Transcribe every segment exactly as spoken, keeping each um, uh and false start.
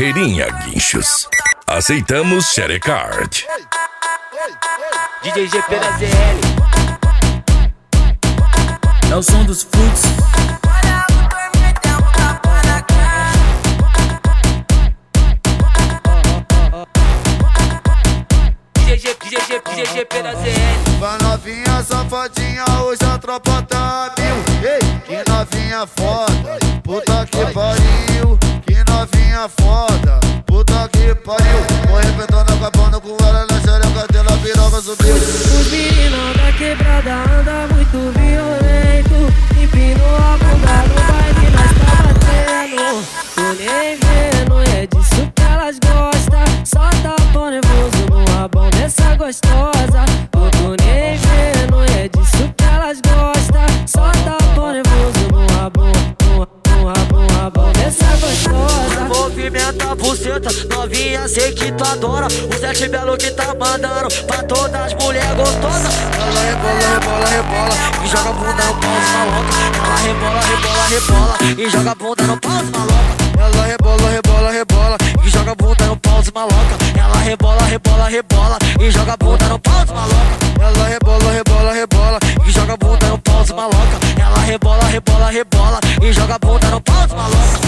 Carteirinha Guinchos. Aceitamos Sharecard. D J G P da Z L. É o som dos fluxos. D J G P da Z L. Vai novinha safadinha, hoje a tropa tá mil. Ei, que novinha foda, puta que pariu. Que novinha foda, puta que pariu. Vou arrebentando, acabando com ela na xereca dela, piroca subiu. Os meninos da quebrada anda muito violento. Empinou a bunda no baile, nós tá batendo. Tô nem vendo, é disso que elas gostam. Só tá pão nervoso no rabão dessa gostosa. Eu tô nem vendo, é disso que elas gostam. Só tá pão nervoso no rabão, no, no rabão, no rabão dessa gostosa. Movimenta a buceta, novinha, sei que tu adora. O sete belo que tá mandando pra todas as mulheres gostosas. Ela rebola, rebola, rebola e joga a bunda no pau dos maloca. Ela rebola, rebola, rebola e joga a bunda no pau dos maloca. Ela rebola, rebola, rebola e joga a bunda no pau dos maloca. Ela rebola, rebola, rebola e joga a bunda no pau dos maloca. Ela rebola, rebola, rebola e joga a bunda no pau dos maloca. Ela rebola, rebola, rebola e joga a bunda no pau dos maloca.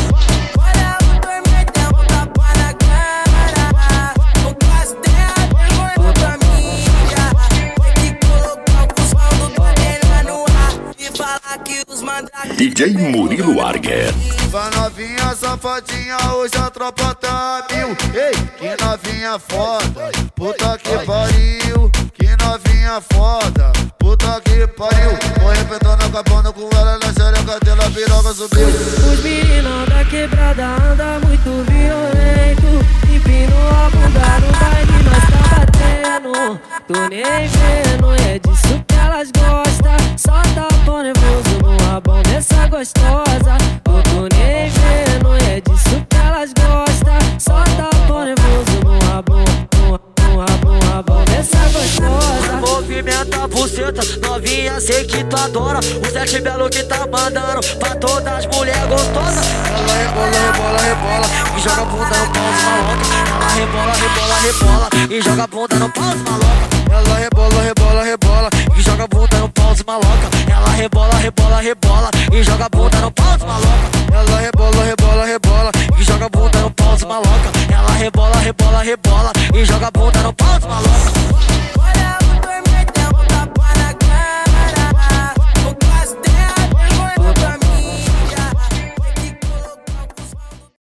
D J Murilo Arger. Vai novinha safadinha, hoje a tropa tá mil. Ei, que novinha foda, puta que pariu. Que novinha foda, puta que pariu. Vou arrebentando, acabando com ela na xereca dela, piroca subiu. Os meninos da quebrada anda muito violento. Empinou a bunda no baile, nós tá batendo. Tô nem vendo, é disso que elas gostam. Só tá pão nervoso no rabão dessa gostosa. Eu tô nem vendo, é disso que elas gostam. Só tá pão nervoso no rabão, no, no rabão, no rabão dessa gostosa. Movimenta a buceta, novinha, sei que tu adora. O sete belo que tá mandando pra todas as mulheres gostosas. Ela rebola, rebola, rebola e joga a bunda no pau dos maloca. Ela rebola, rebola, rebola e joga a bunda no pau dos maloca. Ela rebola, rebola, rebola e joga a bunda no pau dos maloca. Ela rebola, rebola, rebola e joga a bunda no pau dos maloca. Ela rebola, rebola, rebola e joga a bunda no pau dos maloca. Ela rebola, rebola, rebola e joga a bunda no pau dos maloca.